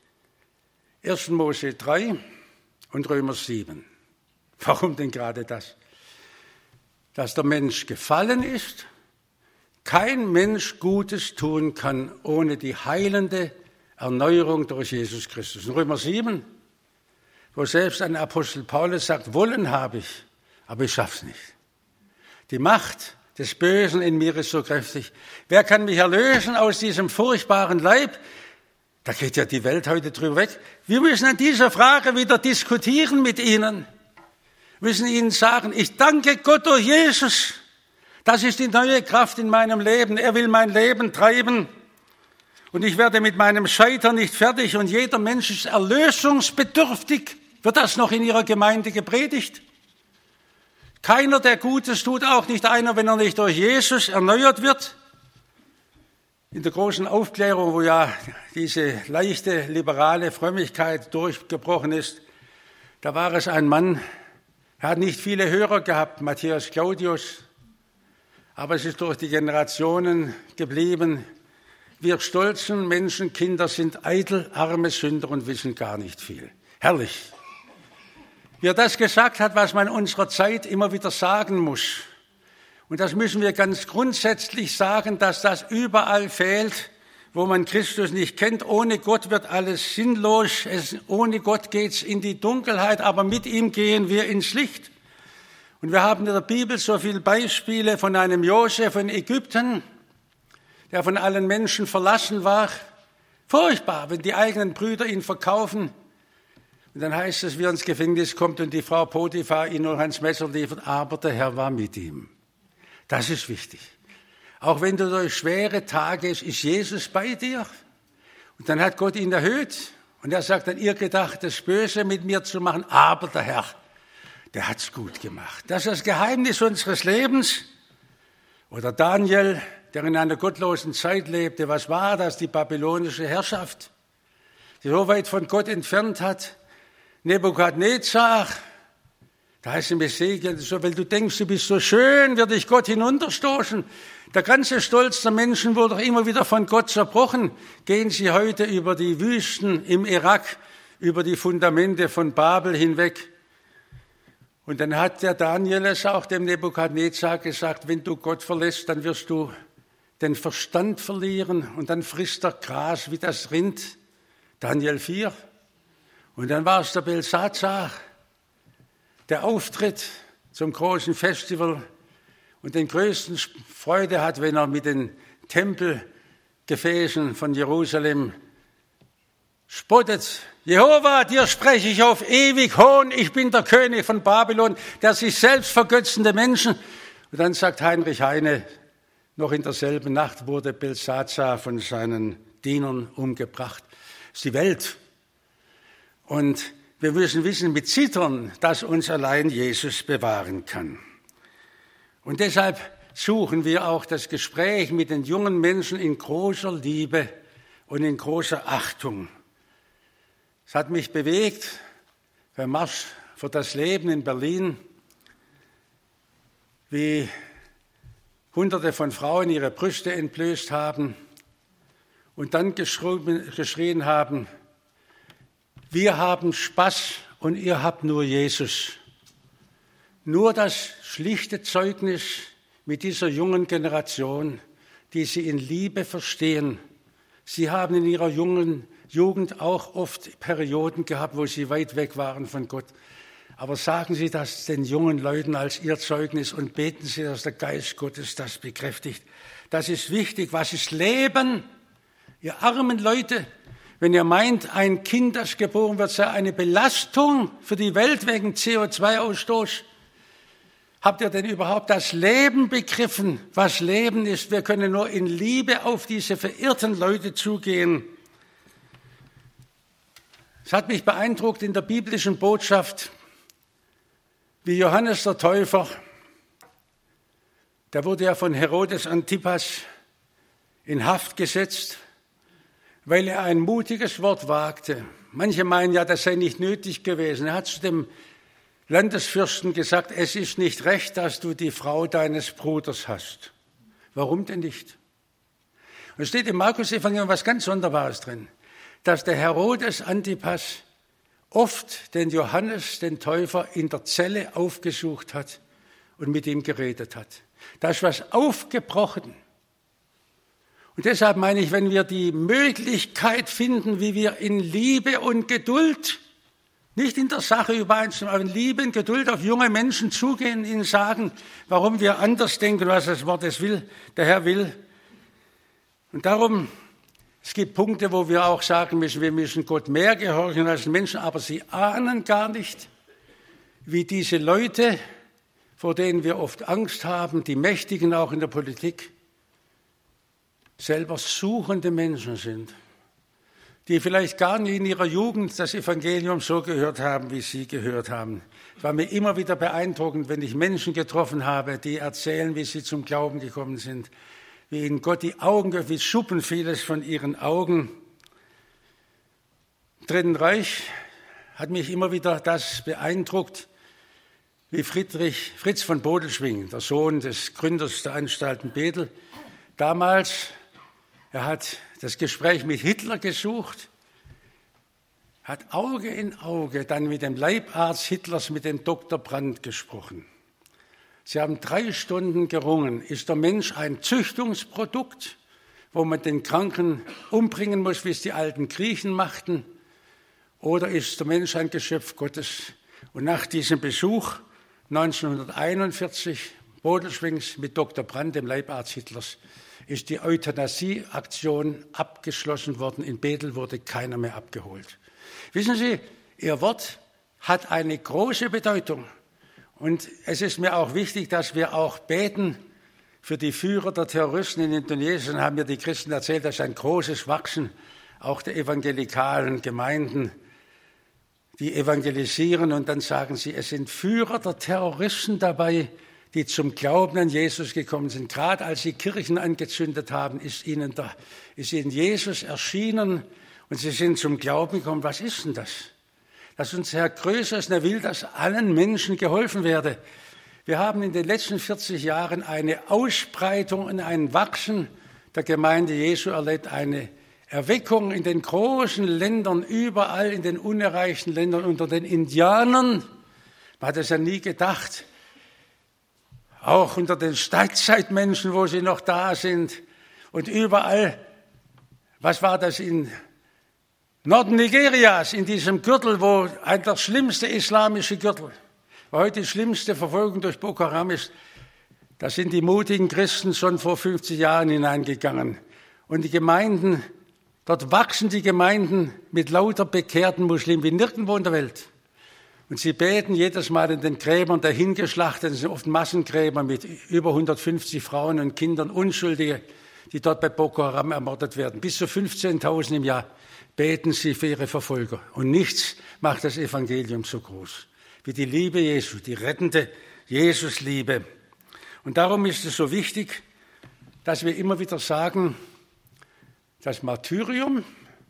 erster Mose drei und Römer sieben. Warum denn gerade das? Dass der Mensch gefallen ist, kein Mensch Gutes tun kann ohne die heilende Erneuerung durch Jesus Christus. In Römer sieben, wo selbst ein Apostel Paulus sagt, wollen habe ich, aber ich schaff's nicht. Die Macht des Bösen in mir ist so kräftig. Wer kann mich erlösen aus diesem furchtbaren Leib? Da geht ja die Welt heute drüber weg. Wir müssen an dieser Frage wieder diskutieren mit Ihnen. Wir müssen Ihnen sagen, ich danke Gott durch Jesus. Das ist die neue Kraft in meinem Leben. Er will mein Leben treiben. Und ich werde mit meinem Scheitern nicht fertig. Und jeder Mensch ist erlösungsbedürftig. Wird das noch in Ihrer Gemeinde gepredigt? Keiner, der Gutes tut, auch nicht einer, wenn er nicht durch Jesus erneuert wird. In der großen Aufklärung, wo ja diese leichte liberale Frömmigkeit durchgebrochen ist, da war es ein Mann, er hat nicht viele Hörer gehabt, Matthias Claudius, aber es ist durch die Generationen geblieben. Wir stolzen Menschenkinder sind eitel, arme Sünder und wissen gar nicht viel. Herrlich. Wie er das gesagt hat, was man in unserer Zeit immer wieder sagen muss. Und das müssen wir ganz grundsätzlich sagen, dass das überall fehlt, wo man Christus nicht kennt. Ohne Gott wird alles sinnlos. Es, ohne Gott geht's in die Dunkelheit, aber mit ihm gehen wir ins Licht. Und wir haben in der Bibel so viele Beispiele von einem Josef in Ägypten, der von allen Menschen verlassen war. Furchtbar, wenn die eigenen Brüder ihn verkaufen. Und dann heißt es, wie er ins Gefängnis kommt und die Frau Potiphar ihn noch ans Messer liefert, aber der Herr war mit ihm. Das ist wichtig. Auch wenn du durch schwere Tage gehst, ist Jesus bei dir. Und dann hat Gott ihn erhöht. Und er sagt dann, ihr gedacht, das Böse mit mir zu machen, aber der Herr, der hat's gut gemacht. Das ist das Geheimnis unseres Lebens. Oder Daniel, der in einer gottlosen Zeit lebte. Was war das? Die babylonische Herrschaft, die so weit von Gott entfernt hat. Nebukadnezar, da heißt im Ezekiel so, weil du denkst, du bist so schön, wird dich Gott hinunterstoßen. Der ganze Stolz der Menschen wurde doch immer wieder von Gott zerbrochen. Gehen Sie heute über die Wüsten im Irak, über die Fundamente von Babel hinweg. Und dann hat der Daniel es auch dem Nebukadnezar gesagt, wenn du Gott verlässt, dann wirst du den Verstand verlieren und dann frisst er Gras wie das Rind. Daniel vier. Und dann war es der Belsazar, der Auftritt zum großen Festival und den größten Freude hat, wenn er mit den Tempelgefäßen von Jerusalem spottet. Jehova, dir spreche ich auf ewig Hohn, ich bin der König von Babylon, der sich selbst vergötzende Menschen. Und dann sagt Heinrich Heine, noch in derselben Nacht wurde Belsazar von seinen Dienern umgebracht. Das ist die Welt. Und wir müssen wissen mit Zittern, dass uns allein Jesus bewahren kann. Und deshalb suchen wir auch das Gespräch mit den jungen Menschen in großer Liebe und in großer Achtung. Es hat mich bewegt beim Marsch für das Leben in Berlin, wie Hunderte von Frauen ihre Brüste entblößt haben und dann geschrien haben, wir haben Spaß und ihr habt nur Jesus. Nur das schlichte Zeugnis mit dieser jungen Generation, die sie in Liebe verstehen. Sie haben in ihrer jungen Jugend auch oft Perioden gehabt, wo sie weit weg waren von Gott. Aber sagen Sie das den jungen Leuten als Ihr Zeugnis und beten Sie, dass der Geist Gottes das bekräftigt. Das ist wichtig. Was ist Leben? Ihr armen Leute, Wenn ihr meint, ein Kind, das geboren wird, sei eine Belastung für die Welt wegen C O zwei Ausstoß, habt ihr denn überhaupt das Leben begriffen, was Leben ist? Wir können nur in Liebe auf diese verirrten Leute zugehen. Es hat mich beeindruckt in der biblischen Botschaft, wie Johannes der Täufer, der wurde ja von Herodes Antipas in Haft gesetzt, weil er ein mutiges Wort wagte. Manche meinen ja, das sei nicht nötig gewesen. Er hat zu dem Landesfürsten gesagt, es ist nicht recht, dass du die Frau deines Bruders hast. Warum denn nicht? Und es steht im Markus-Evangelium was ganz Sonderbares drin, dass der Herodes Antipas oft den Johannes, den Täufer, in der Zelle aufgesucht hat und mit ihm geredet hat. Da ist was aufgebrochen. Und deshalb meine ich, wenn wir die Möglichkeit finden, wie wir in Liebe und Geduld, nicht in der Sache übereinstimmen, aber in Liebe und Geduld auf junge Menschen zugehen, ihnen sagen, warum wir anders denken, was das Wort es will, der Herr will. Und darum, es gibt Punkte, wo wir auch sagen müssen, wir müssen Gott mehr gehorchen als Menschen, aber sie ahnen gar nicht, wie diese Leute, vor denen wir oft Angst haben, die Mächtigen auch in der Politik, selber suchende Menschen sind, die vielleicht gar nicht in ihrer Jugend das Evangelium so gehört haben, wie sie gehört haben. Es war mir immer wieder beeindruckend, wenn ich Menschen getroffen habe, die erzählen, wie sie zum Glauben gekommen sind, wie ihnen Gott die Augen geöffnet, wie Schuppen fiel es von ihren Augen. Im Dritten Reich hat mich immer wieder das beeindruckt, wie Friedrich, Fritz von Bodelschwingh, der Sohn des Gründers der Anstalten Bethel, damals, er hat das Gespräch mit Hitler gesucht, hat Auge in Auge dann mit dem Leibarzt Hitlers, mit dem Doktor Brandt gesprochen. Sie haben drei Stunden gerungen. Ist der Mensch ein Züchtungsprodukt, wo man den Kranken umbringen muss, wie es die alten Griechen machten? Oder ist der Mensch ein Geschöpf Gottes? Und nach diesem Besuch neunzehnhunderteinundvierzig Bodelschwinghs mit Doktor Brandt, dem Leibarzt Hitlers, ist die Euthanasie-Aktion abgeschlossen worden. In Bethel wurde keiner mehr abgeholt. Wissen Sie, Ihr Wort hat eine große Bedeutung. Und es ist mir auch wichtig, dass wir auch beten für die Führer der Terroristen in Indonesien. Haben mir die Christen erzählt, das ist ein großes Wachsen auch der evangelikalen Gemeinden, die evangelisieren und dann sagen sie, es sind Führer der Terroristen dabei, die zum Glauben an Jesus gekommen sind. Gerade als sie Kirchen angezündet haben, ist ihnen, der, ist ihnen Jesus erschienen und sie sind zum Glauben gekommen. Was ist denn das? Dass unser Herr größer ist und er will, dass allen Menschen geholfen werde. Wir haben in den letzten vierzig Jahren eine Ausbreitung und ein Wachsen der Gemeinde Jesu erlebt, eine Erweckung in den großen Ländern, überall in den unerreichten Ländern, unter den Indianern. Man hat es ja nie gedacht. Auch unter den Steinzeitmenschen, wo sie noch da sind. Und überall, was war das in Norden Nigerias, in diesem Gürtel, wo ein der schlimmste islamische Gürtel, wo heute die schlimmste Verfolgung durch Boko Haram ist, da sind die mutigen Christen schon vor fünfzig Jahren hineingegangen. Und die Gemeinden, dort wachsen die Gemeinden mit lauter bekehrten Muslimen wie nirgendwo in der Welt. Und sie beten jedes Mal in den Gräbern der Hingeschlachteten, das sind oft Massengräber mit über hundertfünfzig Frauen und Kindern, Unschuldige, die dort bei Boko Haram ermordet werden. Bis zu fünfzehntausend im Jahr beten sie für ihre Verfolger. Und nichts macht das Evangelium so groß wie die Liebe Jesu, die rettende Jesusliebe. Und darum ist es so wichtig, dass wir immer wieder sagen, das Martyrium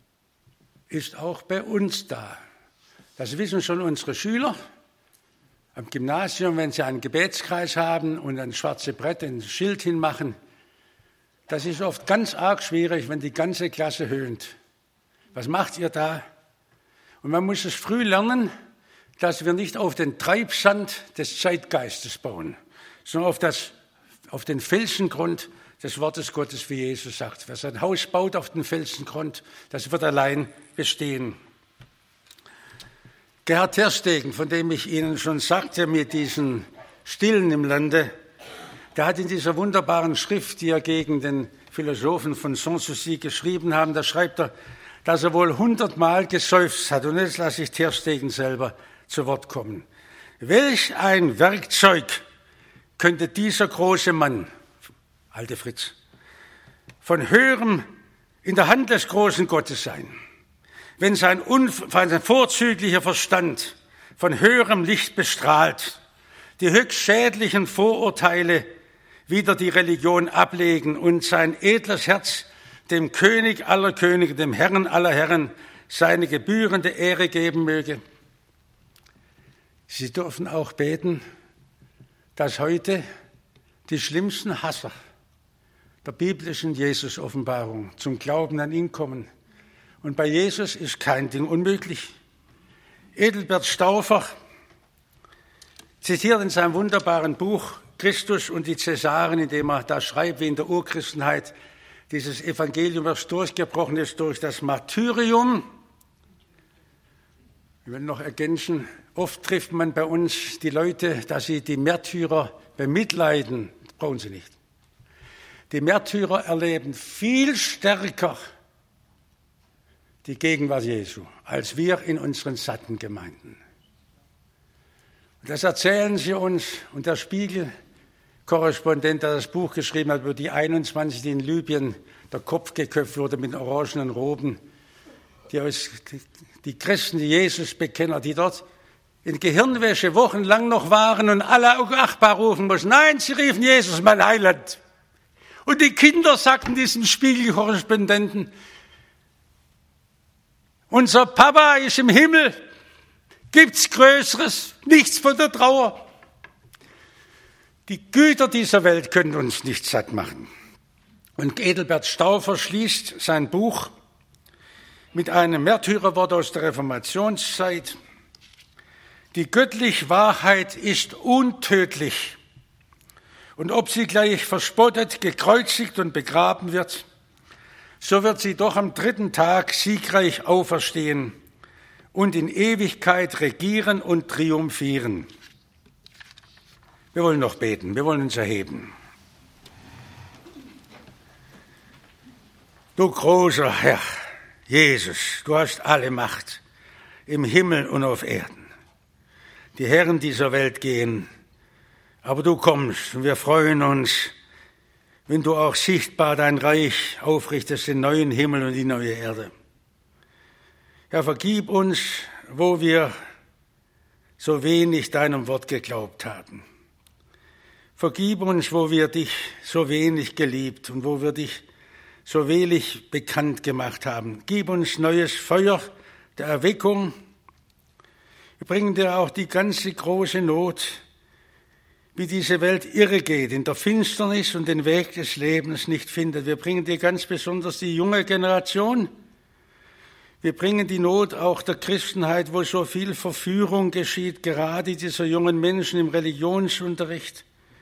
ist auch bei uns da. Das wissen schon unsere Schüler am Gymnasium, wenn sie einen Gebetskreis haben und ein schwarzes Brett, ein Schild hinmachen. Das ist oft ganz arg schwierig, wenn die ganze Klasse höhnt. Was macht ihr da? Und man muss es früh lernen, dass wir nicht auf den Treibsand des Zeitgeistes bauen, sondern auf, das, auf den Felsengrund des Wortes Gottes, wie Jesus sagt. Wer sein Haus baut auf den Felsengrund, das wird allein bestehen. Gerhard Tersteegen, von dem ich Ihnen schon sagte, mit diesen Stillen im Lande, der hat in dieser wunderbaren Schrift, die er gegen den Philosophen von Sanssouci geschrieben haben, da schreibt er, dass er wohl hundertmal geseufzt hat. Und jetzt lasse ich Ter Stegen selber zu Wort kommen. Welch ein Werkzeug könnte dieser große Mann, alte Fritz, von höherem in der Hand des großen Gottes sein, wenn sein, sein vorzüglicher Verstand von höherem Licht bestrahlt, die höchst schädlichen Vorurteile wider die Religion ablegen und sein edles Herz dem König aller Könige, dem Herrn aller Herren, seine gebührende Ehre geben möge. Sie dürfen auch beten, dass heute die schlimmsten Hasser der biblischen Jesus-Offenbarung zum Glauben an ihn kommen. Und bei Jesus ist kein Ding unmöglich. Edelbert Stauffer zitiert in seinem wunderbaren Buch Christus und die Cäsaren, indem er da schreibt, wie in der Urchristenheit dieses Evangelium erst durchgebrochen ist durch das Martyrium. Ich will noch ergänzen, oft trifft man bei uns die Leute, dass sie die Märtyrer bemitleiden. Das brauchen sie nicht. Die Märtyrer erleben viel stärker die Gegenwart Jesu, als wir in unseren satten Gemeinden. Und das erzählen sie uns. Und der Spiegel-Korrespondent, der das Buch geschrieben hat, über die einundzwanzig, die in Libyen der Kopf geköpft wurde mit orangenen Roben, die, aus, die, die Christen, die Jesus-Bekenner, die dort in Gehirnwäsche wochenlang noch waren und alle auf Achbar rufen mussten. Nein, sie riefen Jesus, mein Heiland. Und die Kinder sagten diesem Spiegel-Korrespondenten, unser Papa ist im Himmel, gibt's Größeres, nichts von der Trauer. Die Güter dieser Welt können uns nicht satt machen. Und Edelbert Stauffer schließt sein Buch mit einem Märtyrerwort aus der Reformationszeit. Die göttliche Wahrheit ist untödlich. Und ob sie gleich verspottet, gekreuzigt und begraben wird, so wird sie doch am dritten Tag siegreich auferstehen und in Ewigkeit regieren und triumphieren. Wir wollen noch beten, wir wollen uns erheben. Du großer Herr, Jesus, du hast alle Macht im Himmel und auf Erden. Die Herren dieser Welt gehen, aber du kommst und wir freuen uns, wenn du auch sichtbar dein Reich aufrichtest, den neuen Himmel und die neue Erde. Herr, vergib uns, wo wir so wenig deinem Wort geglaubt haben. Vergib uns, wo wir dich so wenig geliebt und wo wir dich so wenig bekannt gemacht haben. Gib uns neues Feuer der Erweckung. Wir bringen dir auch die ganze große Not, wie diese Welt irre geht, in der Finsternis und den Weg des Lebens nicht findet. Wir bringen dir ganz besonders die junge Generation. Wir bringen die Not auch der Christenheit, wo so viel Verführung geschieht, gerade dieser jungen Menschen im Religionsunterricht,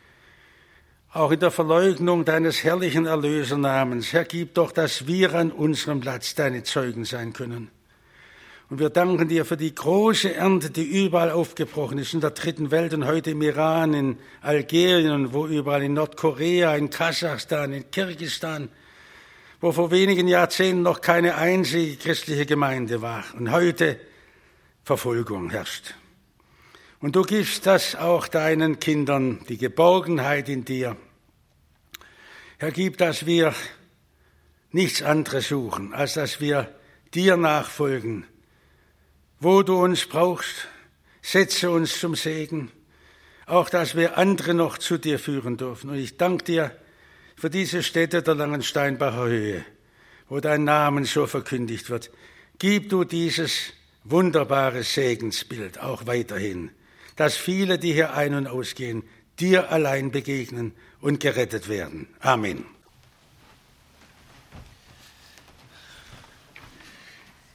auch in der Verleugnung deines herrlichen Erlösernamens. Herr, gib doch, dass wir an unserem Platz deine Zeugen sein können. Und wir danken dir für die große Ernte, die überall aufgebrochen ist, in der dritten Welt und heute im Iran, in Algerien und wo überall, in Nordkorea, in Kasachstan, in Kirgisistan, wo vor wenigen Jahrzehnten noch keine einzige christliche Gemeinde war und heute Verfolgung herrscht. Und du gibst das auch deinen Kindern, die Geborgenheit in dir. Herr, gib, dass wir nichts anderes suchen, als dass wir dir nachfolgen. Wo du uns brauchst, setze uns zum Segen, auch dass wir andere noch zu dir führen dürfen. Und ich danke dir für diese Stätte der Langensteinbacher Höhe, wo dein Name so verkündigt wird. Gib du dieses wunderbare Segensbild auch weiterhin, dass viele, die hier ein- und ausgehen, dir allein begegnen und gerettet werden. Amen.